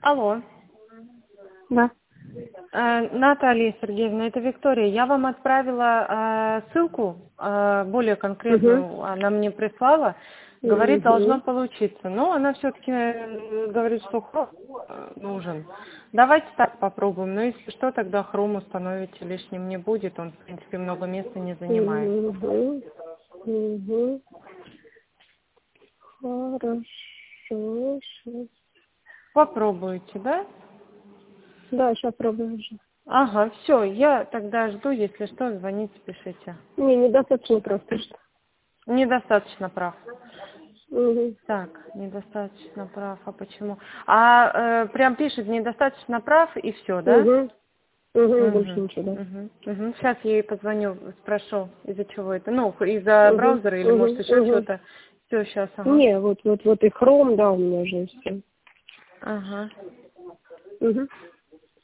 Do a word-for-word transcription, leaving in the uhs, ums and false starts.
Алло. Да. Э, Наталья Сергеевна, это Виктория. Я вам отправила э, ссылку, э, более конкретную, Угу. она мне прислала. Говорит, должно Угу. получиться. Но она все-таки говорит, что хром э, нужен. Давайте так попробуем. Но если что, тогда хром установите, лишним не будет. Он, в принципе, много места не занимает. Угу. Угу. Хорошо. Щас. Попробуйте, да? Да, сейчас пробую уже. Ага, все, я тогда жду, если что, звоните, пишите. Не, недостаточно просто что. Недостаточно прав. Угу. Так, недостаточно прав, а почему? А э, прям пишет недостаточно прав и все, да? Угу. Угу. Больше Угу, ничего, да. угу, угу. Сейчас я ей позвоню, спрошу, из-за чего это. Ну, из-за Угу. браузера или может Угу. еще Угу. что-то. Все, сейчас, ага. Не, вот, вот, вот и хром, да, у меня же есть. Ага. Угу.